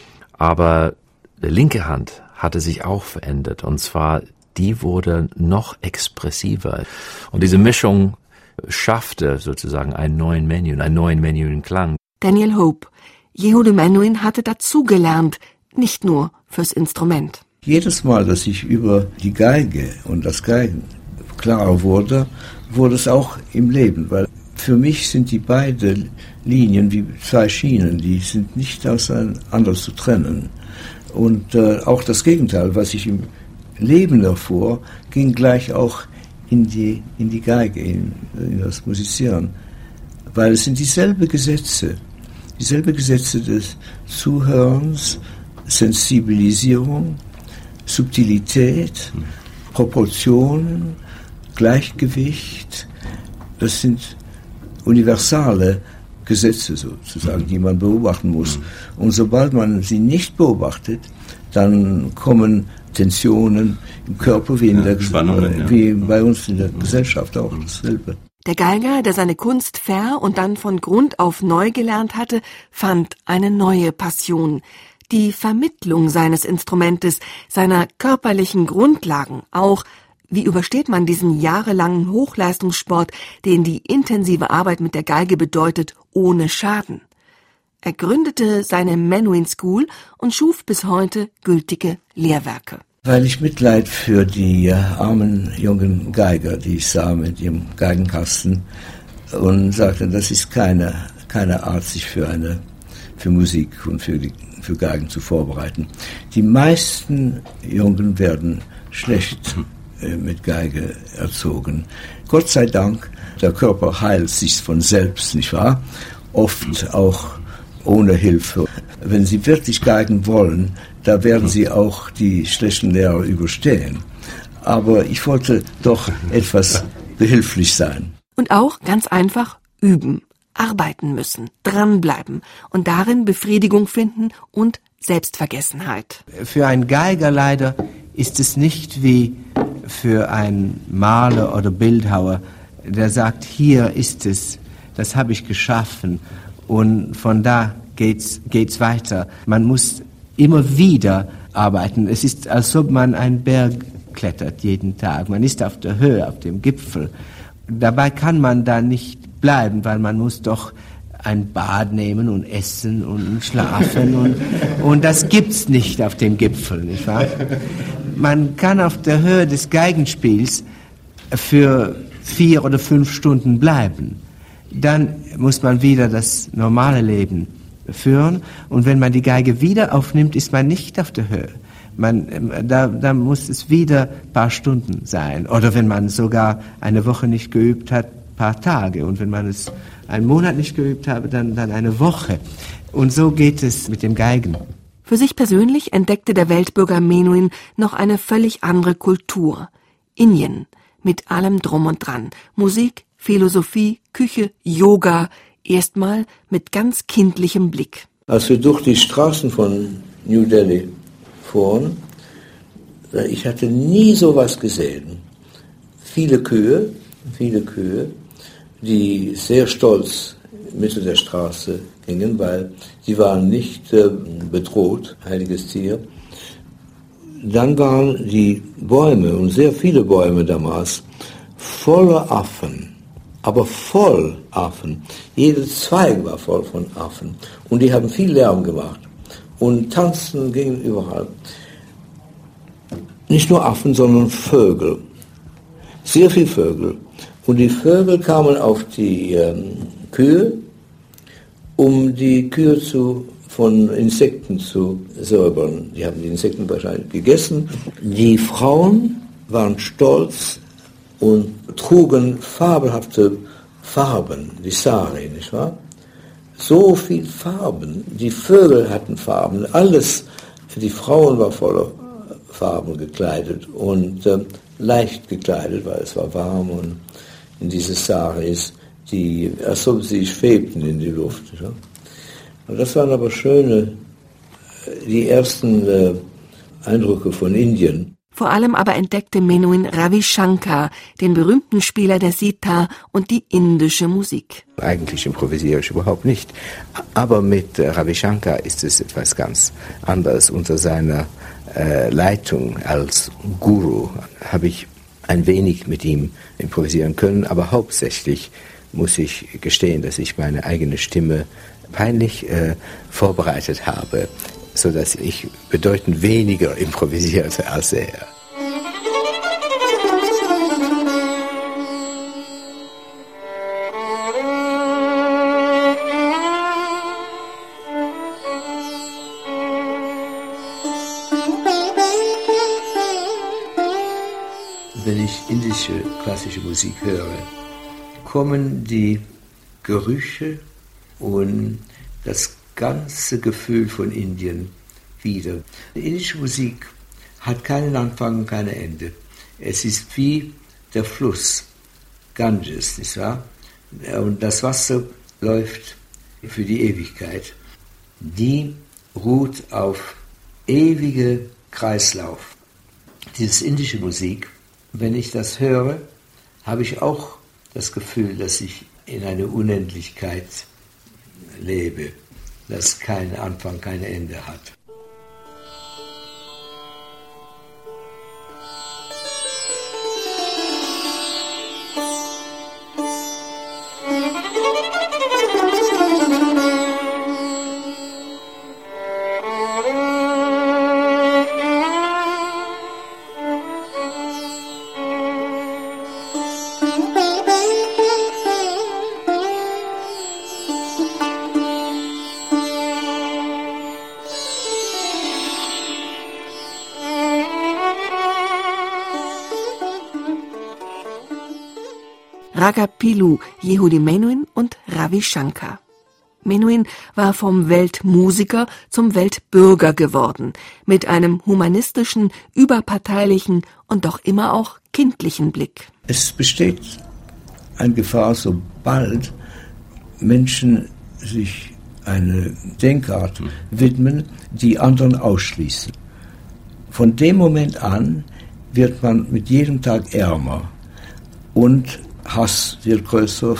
Aber die linke Hand hatte sich auch verändert. Und zwar die wurde noch expressiver. Und diese Mischung schaffte sozusagen einen neuen Menuhin, einen neuen Menuhin-Klang. Daniel Hope. Yehudi Menuhin hatte dazugelernt, nicht nur fürs Instrument. Jedes Mal, dass ich über die Geige und das Geigen klarer wurde, wurde es auch im Leben. Weil für mich sind die beiden Linien wie zwei Schienen, die sind nicht auseinander zu trennen. Und äh, auch das Gegenteil, was ich im Leben davor, ging gleich auch in die, in die Geige, in, in das Musizieren. Weil es sind dieselben Gesetze, dieselben Gesetze des Zuhörens, Sensibilisierung, Subtilität, Proportionen, Gleichgewicht. Das sind universale Gesetze sozusagen, die man beobachten muss. Und sobald man sie nicht beobachtet, dann kommen Tensionen im Körper wie, in ja, der, Spannungen, ja. wie bei uns in der Gesellschaft auch dasselbe. Der Geiger, der seine Kunst ver- und dann von Grund auf neu gelernt hatte, fand eine neue Passion. Die Vermittlung seines Instrumentes, seiner körperlichen Grundlagen, auch wie übersteht man diesen jahrelangen Hochleistungssport, den die intensive Arbeit mit der Geige bedeutet, ohne Schaden. Er gründete seine Menuhin School und schuf bis heute gültige Lehrwerke. Weil ich Mitleid für die äh, armen jungen Geiger, die ich sah mit ihrem Geigenkasten, und sagte, das ist keine, keine Art, sich für eine für Musik und für, die, für Geigen zu vorbereiten. Die meisten Jungen werden schlecht äh, mit Geige erzogen. Gott sei Dank, der Körper heilt sich von selbst, nicht wahr? Oft auch ohne Hilfe. Wenn Sie wirklich geigen wollen, da werden Sie auch die schlechten Lehrer überstehen. Aber ich wollte doch etwas behilflich sein. Und auch ganz einfach üben, arbeiten müssen, dranbleiben und darin Befriedigung finden und Selbstvergessenheit. Für einen Geiger leider ist es nicht wie für einen Maler oder Bildhauer, der sagt, hier ist es, das habe ich geschaffen. Und von da geht's, geht's weiter. Man muss immer wieder arbeiten. Es ist, als ob man einen Berg klettert jeden Tag. Man ist auf der Höhe, auf dem Gipfel. Dabei kann man da nicht bleiben, weil man muss doch ein Bad nehmen und essen und schlafen. und, und das gibt's nicht auf dem Gipfel, nicht wahr? Man kann auf der Höhe des Geigenspiels für vier oder fünf Stunden bleiben. Dann muss man wieder das normale Leben führen. Und wenn man die Geige wieder aufnimmt, ist man nicht auf der Höhe. Man, da, da muss es wieder ein paar Stunden sein. Oder wenn man sogar eine Woche nicht geübt hat, ein paar Tage. Und wenn man es einen Monat nicht geübt habe, dann, dann eine Woche. Und so geht es mit dem Geigen. Für sich persönlich entdeckte der Weltbürger Menuhin noch eine völlig andere Kultur. Indien, mit allem Drum und Dran. Musik, Philosophie, Küche, Yoga, erstmal mit ganz kindlichem Blick. Als wir durch die Straßen von New Delhi fuhren, ich hatte nie sowas gesehen. Viele Kühe, viele Kühe, die sehr stolz Mitte der Straße gingen, weil sie waren nicht äh, bedroht, heiliges Tier. Dann waren die Bäume, und sehr viele Bäume damals, voller Affen, aber voll Affen. Jeder Zweig war voll von Affen. Und die haben viel Lärm gemacht und tanzten, gingen überall. Nicht nur Affen, sondern Vögel. Sehr viele Vögel. Und die Vögel kamen auf die ähm, Kühe, um die Kühe zu, von Insekten zu säubern. Die haben die Insekten wahrscheinlich gegessen. Die Frauen waren stolz und trugen fabelhafte Farben, die Sari, nicht wahr? So viel Farben. Die Vögel hatten Farben. Alles, die Frauen waren voller Farben gekleidet und äh, leicht gekleidet, weil es war warm und in diese Saris, die, als ob sie schwebten in die Luft. Ja? Und das waren aber schöne, die ersten äh, Eindrücke von Indien. Vor allem aber entdeckte Menuhin Ravi Shankar, den berühmten Spieler der Sitar und die indische Musik. Eigentlich improvisiere ich überhaupt nicht, aber mit äh, Ravi Shankar ist es etwas ganz anderes. Unter seiner äh, Leitung als Guru habe ich ein wenig mit ihm improvisieren können, aber hauptsächlich muss ich gestehen, dass ich meine eigene Stimme peinlich äh, vorbereitet habe, sodass ich bedeutend weniger improvisierte als er. Wenn ich indische klassische Musik höre, kommen die Gerüche und das ganze Gefühl von Indien wieder. Die indische Musik hat keinen Anfang und kein Ende. Es ist wie der Fluss Ganges, nicht wahr? Und das Wasser läuft für die Ewigkeit. Die ruht auf ewige Kreislauf. Diese indische Musik, wenn ich das höre, habe ich auch das Gefühl, dass ich in einer Unendlichkeit lebe, das keinen Anfang, kein Ende hat. Ragapilu, Yehudi Menuhin und Ravi Shankar. Menuhin war vom Weltmusiker zum Weltbürger geworden, mit einem humanistischen, überparteilichen und doch immer auch kindlichen Blick. Es besteht eine Gefahr, sobald Menschen sich eine Denkart widmen, die anderen ausschließen. Von dem Moment an wird man mit jedem Tag ärmer und Hass wird größer,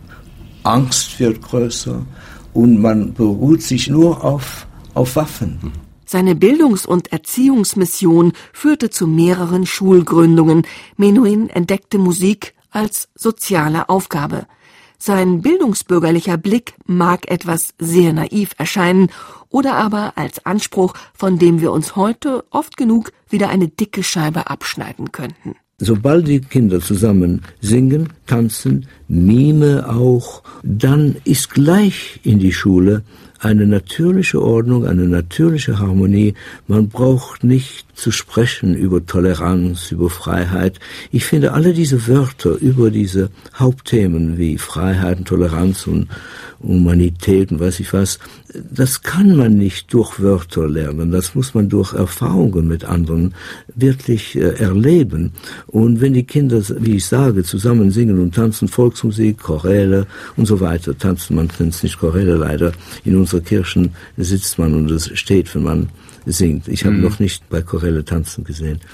Angst wird größer und man beruht sich nur auf, auf Waffen. Seine Bildungs- und Erziehungsmission führte zu mehreren Schulgründungen. Menuhin entdeckte Musik als soziale Aufgabe. Sein bildungsbürgerlicher Blick mag etwas sehr naiv erscheinen oder aber als Anspruch, von dem wir uns heute oft genug wieder eine dicke Scheibe abschneiden könnten. Sobald die Kinder zusammen singen, tanzen, Mime auch, dann ist gleich in die Schule eine natürliche Ordnung, eine natürliche Harmonie. Man braucht nicht zu sprechen über Toleranz, über Freiheit. Ich finde, alle diese Wörter über diese Hauptthemen wie Freiheit und Toleranz und Humanität und weiß ich was, das kann man nicht durch Wörter lernen. Das muss man durch Erfahrungen mit anderen wirklich äh, erleben. Und wenn die Kinder, wie ich sage, zusammen singen und tanzen, Volksmusik, Choräle und so weiter, tanzen, man nennt es nicht Choräle leider, in unseren Kirchen sitzt man und es steht, wenn man singt. Ich habe mhm. noch nicht bei Choräle tanzen gesehen.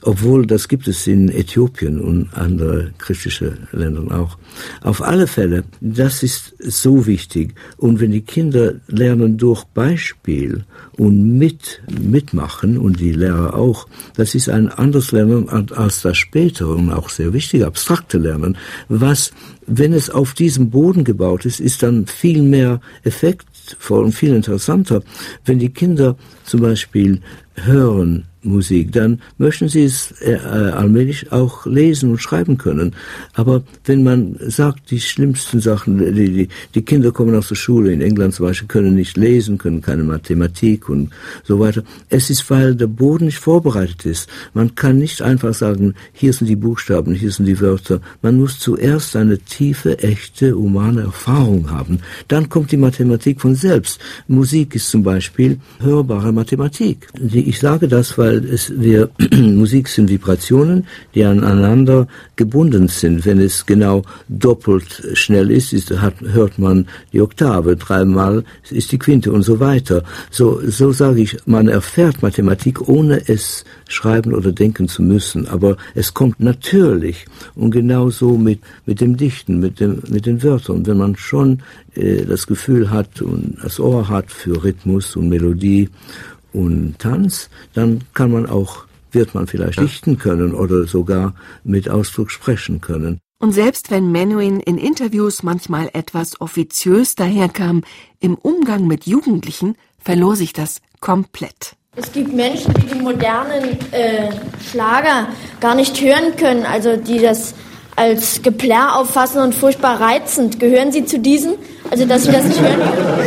obwohl das gibt es in Äthiopien und andere christliche Ländern auch. Auf alle Fälle, das ist so wichtig. Und wenn die Kinder lernen durch Beispiel und mit mitmachen und die Lehrer auch, das ist ein anderes Lernen als das spätere und auch sehr wichtige abstrakte Lernen, was, wenn es auf diesem Boden gebaut ist, ist dann viel mehr effektvoll und viel interessanter. Wenn die Kinder zum Beispiel hören Musik, dann möchten sie es äh, allmählich auch lesen und schreiben können. Aber wenn man sagt, die schlimmsten Sachen, die, die, die Kinder kommen aus der Schule, in England zum Beispiel, können nicht lesen, können keine Mathematik und so weiter. Es ist, weil der Boden nicht vorbereitet ist. Man kann nicht einfach sagen, hier sind die Buchstaben, hier sind die Wörter. Man muss zuerst eine tiefe, echte, humane Erfahrung haben. Dann kommt die Mathematik von selbst. Musik ist zum Beispiel hörbare Mathematik. Ich sage das, weil Es, wir, Musik sind Vibrationen, die aneinander gebunden sind. Wenn es genau doppelt schnell ist, ist hat, hört man die Oktave, dreimal ist die Quinte und so weiter. So, so sage ich, man erfährt Mathematik, ohne es schreiben oder denken zu müssen. Aber es kommt natürlich und genauso mit, mit dem Dichten, mit, dem, mit den Wörtern. Wenn man schon äh, das Gefühl hat und das Ohr hat für Rhythmus und Melodie und Tanz, dann kann man auch, wird man vielleicht dichten können oder sogar mit Ausdruck sprechen können. Und selbst wenn Menuhin in Interviews manchmal etwas offiziös daherkam, im Umgang mit Jugendlichen verlor sich das komplett. Es gibt Menschen, die die modernen äh, Schlager gar nicht hören können, also die das als Geplärr auffassen und furchtbar reizend. Gehören Sie zu diesen? Also, dass Sie das nicht hören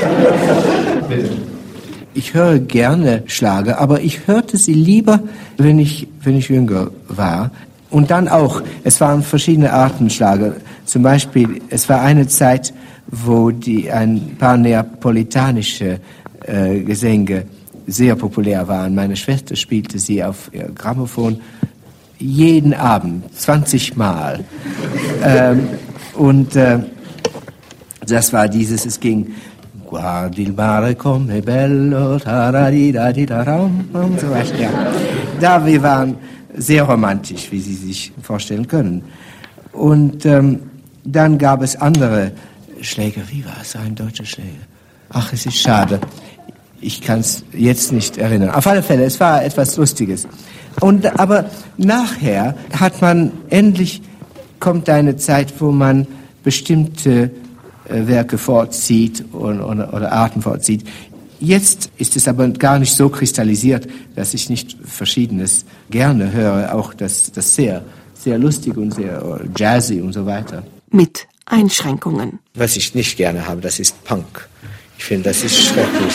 können? Ich höre gerne Schlager, aber ich hörte sie lieber, wenn ich, wenn ich jünger war. Und dann auch, es waren verschiedene Arten Schlager. Zum Beispiel, es war eine Zeit, wo die, ein paar neapolitanische äh, Gesänge sehr populär waren. Meine Schwester spielte sie auf ihr Grammophon jeden Abend, zwanzig Mal. ähm, und äh, das war dieses, es ging... Guardi il mare come bello, taradidadidaram, und so weiter. Ja. Da wir waren sehr romantisch, wie Sie sich vorstellen können. Und ähm, dann gab es andere Schläger. Wie war es, ein deutscher Schläger? Ach, es ist schade. Ich kann es jetzt nicht erinnern. Auf alle Fälle, es war etwas Lustiges. Und, aber nachher hat man endlich, kommt eine Zeit, wo man bestimmte Werke vorzieht oder, oder, oder Arten vorzieht. Jetzt ist es aber gar nicht so kristallisiert, dass ich nicht Verschiedenes gerne höre, auch das, das sehr, sehr lustig und sehr jazzy und so weiter. Mit Einschränkungen. Was ich nicht gerne habe, das ist Punk. Ich finde, das ist schrecklich.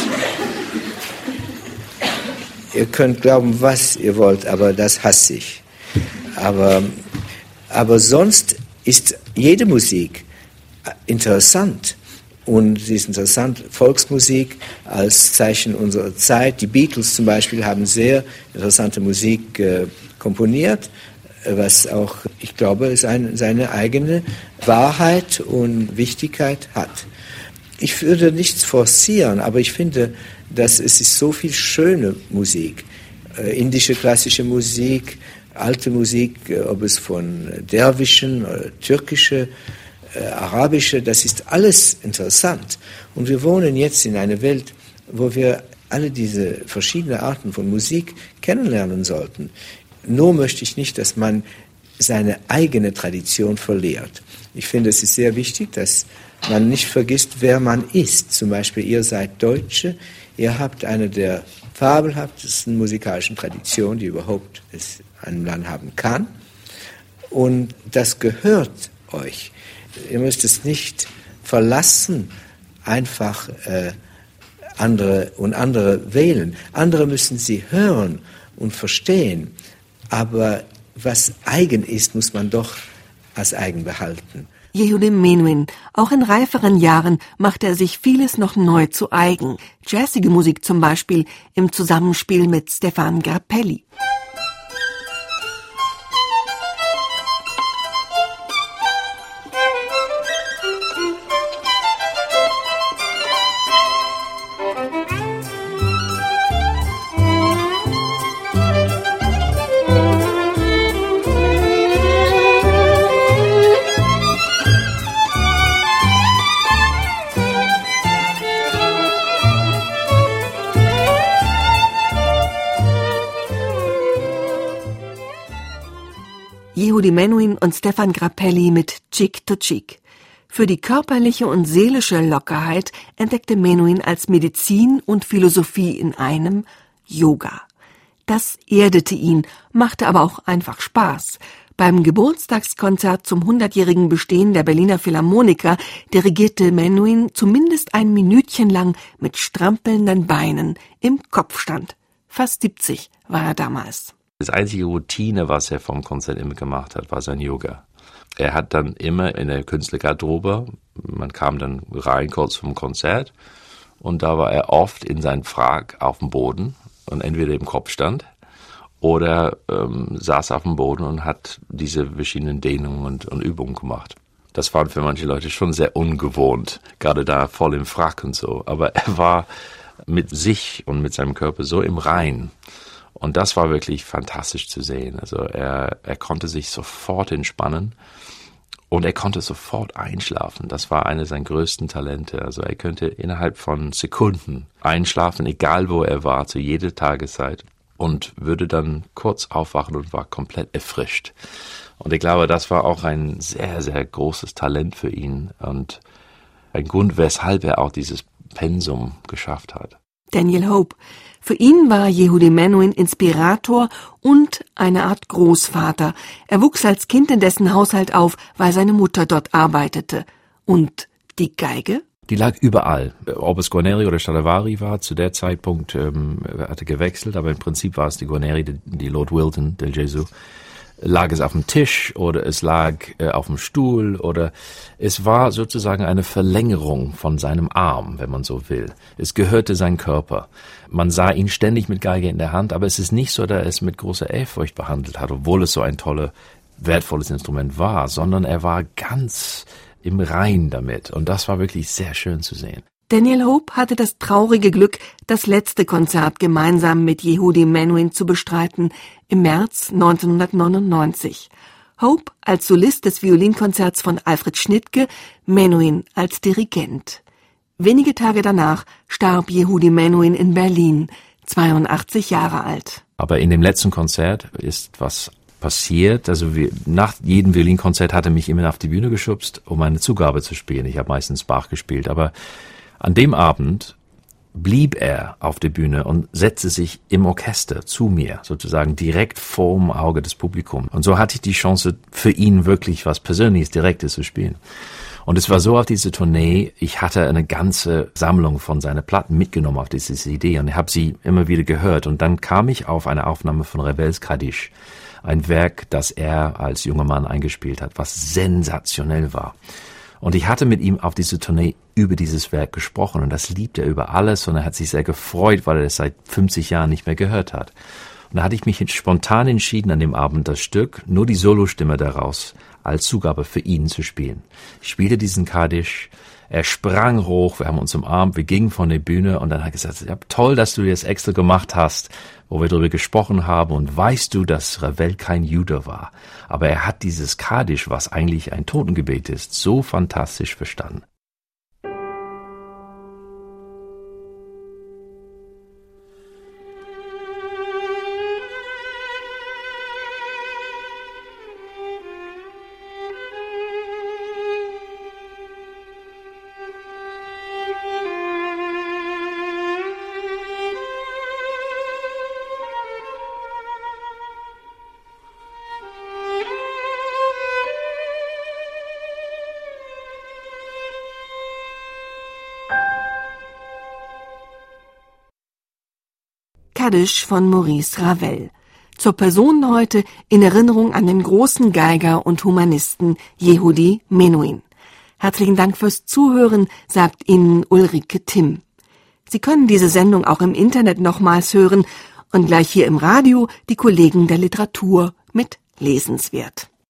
Ihr könnt glauben, was ihr wollt, aber das hasse ich. Aber, aber sonst ist jede Musik interessant. Und sie ist interessant, Volksmusik als Zeichen unserer Zeit. Die Beatles zum Beispiel haben sehr interessante Musik äh, komponiert, was auch, ich glaube, sein, seine eigene Wahrheit und Wichtigkeit hat. Ich würde nichts forcieren, aber ich finde, dass es ist so viel schöne Musik, äh, indische klassische Musik, alte Musik, äh, ob es von Derwischen oder türkische Äh, arabische, das ist alles interessant. Und wir wohnen jetzt in einer Welt, wo wir alle diese verschiedenen Arten von Musik kennenlernen sollten. Nur möchte ich nicht, dass man seine eigene Tradition verliert. Ich finde, es ist sehr wichtig, dass man nicht vergisst, wer man ist. Zum Beispiel, ihr seid Deutsche, ihr habt eine der fabelhaftesten musikalischen Traditionen, die überhaupt es ein Land haben kann. Und das gehört euch. Ihr müsst es nicht verlassen, einfach äh, andere und andere wählen. Andere müssen sie hören und verstehen. Aber was eigen ist, muss man doch als eigen behalten. Yehudi Menuhin, auch in reiferen Jahren macht er sich vieles noch neu zu eigen. Jazzige Musik zum Beispiel im Zusammenspiel mit Stéphane Grappelli. Yehudi Menuhin und Stefan Grappelli mit Cheek to Cheek. Für die körperliche und seelische Lockerheit entdeckte Menuhin als Medizin und Philosophie in einem Yoga. Das erdete ihn, machte aber auch einfach Spaß. Beim Geburtstagskonzert zum hundertjährigen Bestehen der Berliner Philharmoniker dirigierte Menuhin zumindest ein Minütchen lang mit strampelnden Beinen im Kopfstand. Fast siebzig war er damals. Das einzige Routine, was er vom Konzert immer gemacht hat, war sein Yoga. Er hat dann immer in der Künstlergarderobe, man kam dann rein kurz vom Konzert und da war er oft in seinem Frack auf dem Boden und entweder im Kopfstand oder ähm, saß auf dem Boden und hat diese verschiedenen Dehnungen und, und Übungen gemacht. Das war für manche Leute schon sehr ungewohnt, gerade da voll im Frack und so. Aber er war mit sich und mit seinem Körper so im Rein. Und das war wirklich fantastisch zu sehen. Also er, er konnte sich sofort entspannen und er konnte sofort einschlafen. Das war eine seiner größten Talente. Also er könnte innerhalb von Sekunden einschlafen, egal wo er war, zu jeder Tageszeit. Und würde dann kurz aufwachen und war komplett erfrischt. Und ich glaube, das war auch ein sehr, sehr großes Talent für ihn und ein Grund, weshalb er auch dieses Pensum geschafft hat. Daniel Hope. Für ihn war Yehudi Menuhin Inspirator und eine Art Großvater. Er wuchs als Kind in dessen Haushalt auf, weil seine Mutter dort arbeitete. Und die Geige? Die lag überall. Ob es Guarneri oder Stradivari war, zu der Zeitpunkt ähm, hatte gewechselt, aber im Prinzip war es die Guarneri, die, die Lord Wilton del Gesù. Lag es auf dem Tisch oder es lag äh, auf dem Stuhl oder es war sozusagen eine Verlängerung von seinem Arm, wenn man so will. Es gehörte sein Körper. Man sah ihn ständig mit Geige in der Hand, aber es ist nicht so, dass er es mit großer Ehrfurcht behandelt hat, obwohl es so ein tolles, wertvolles Instrument war, sondern er war ganz im Rein damit und das war wirklich sehr schön zu sehen. Daniel Hope hatte das traurige Glück, das letzte Konzert gemeinsam mit Yehudi Menuhin zu bestreiten, im März neunzehnhundertneunundneunzig. Hope als Solist des Violinkonzerts von Alfred Schnittke, Menuhin als Dirigent. Wenige Tage danach starb Yehudi Menuhin in Berlin, zweiundachtzig Jahre alt. Aber in dem letzten Konzert ist was passiert, also wir, nach jedem Violinkonzert hat er mich immer auf die Bühne geschubst, um eine Zugabe zu spielen. Ich habe meistens Bach gespielt, aber an dem Abend blieb er auf der Bühne und setzte sich im Orchester zu mir, sozusagen direkt vorm Auge des Publikums. Und so hatte ich die Chance, für ihn wirklich was Persönliches, Direktes zu spielen. Und es war so auf diese Tournee, ich hatte eine ganze Sammlung von seinen Platten mitgenommen auf diese C D und ich habe sie immer wieder gehört. Und dann kam ich auf eine Aufnahme von Ravels Kadish, ein Werk, das er als junger Mann eingespielt hat, was sensationell war. Und ich hatte mit ihm auf dieser Tournee über dieses Werk gesprochen und das liebt er über alles und er hat sich sehr gefreut, weil er das seit fünfzig Jahren nicht mehr gehört hat. Und da hatte ich mich spontan entschieden, an dem Abend das Stück, nur die Solostimme daraus, als Zugabe für ihn zu spielen. Ich spielte diesen Kadish, er sprang hoch, wir haben uns umarmt, wir gingen von der Bühne und dann hat er gesagt, ja, toll, dass du das extra gemacht hast, wo wir darüber gesprochen haben und weißt du, dass Ravel kein Jude war. Aber er hat dieses Kadish, was eigentlich ein Totengebet ist, so fantastisch verstanden. Kadish von Maurice Ravel. Zur Person heute in Erinnerung an den großen Geiger und Humanisten Yehudi Menuhin. Herzlichen Dank fürs Zuhören, sagt Ihnen Ulrike Timm. Sie können diese Sendung auch im Internet nochmals hören und gleich hier im Radio die Kollegen der Literatur mit Lesenswert.